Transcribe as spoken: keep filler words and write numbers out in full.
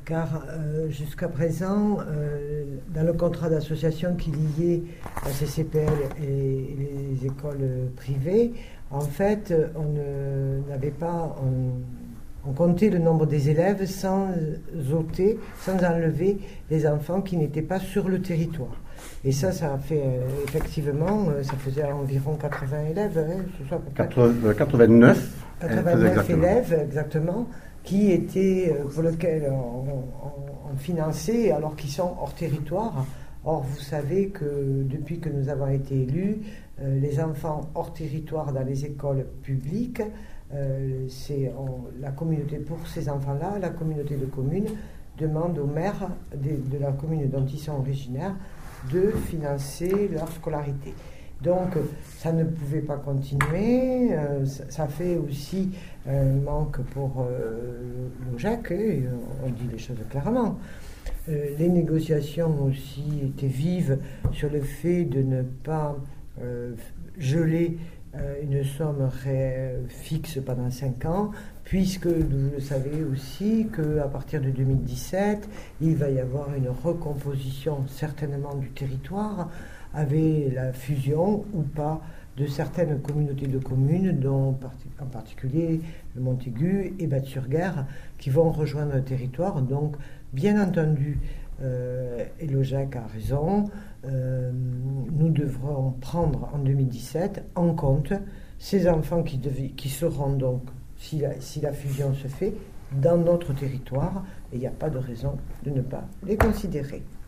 car euh, jusqu'à présent, euh, dans le contrat d'association qui liait la C C P L et les écoles privées, en fait, on n'avait pas, on, on comptait le nombre des élèves sans ôter, sans enlever les enfants qui n'étaient pas sur le territoire. Et ça, ça a fait, euh, effectivement, euh, ça faisait environ quatre-vingts élèves. Hein, ce soit quatre-vingt-neuf quatre-vingt-neuf élèves, exactement, qui étaient, euh, pour lesquels on, on, on finançait, alors qu'ils sont hors territoire. Or, vous savez que depuis que nous avons été élus, euh, les enfants hors territoire dans les écoles publiques, euh, c'est on, la communauté, pour ces enfants-là, la communauté de communes demande aux maires de, de la commune dont ils sont originaires de financer leur scolarité. Donc, ça ne pouvait pas continuer. Euh, ça, ça fait aussi un manque pour euh, l'O J E C, on dit les choses clairement. Euh, les négociations aussi étaient vives sur le fait de ne pas euh, geler euh, une somme ré- fixe pendant cinq ans, puisque vous le savez aussi qu'à partir de deux mille dix-sept, il va y avoir une recomposition certainement du territoire avec la fusion ou pas de certaines communautés de communes, dont en particulier le Montaigu et Batte-sur-Guerre, qui vont rejoindre le territoire. Donc, bien entendu, euh, et le J A C a raison, euh, nous devrons prendre en deux mille dix-sept en compte ces enfants qui, dev- qui seront donc, si la, si la fusion se fait, dans notre territoire, et il n'y a pas de raison de ne pas les considérer.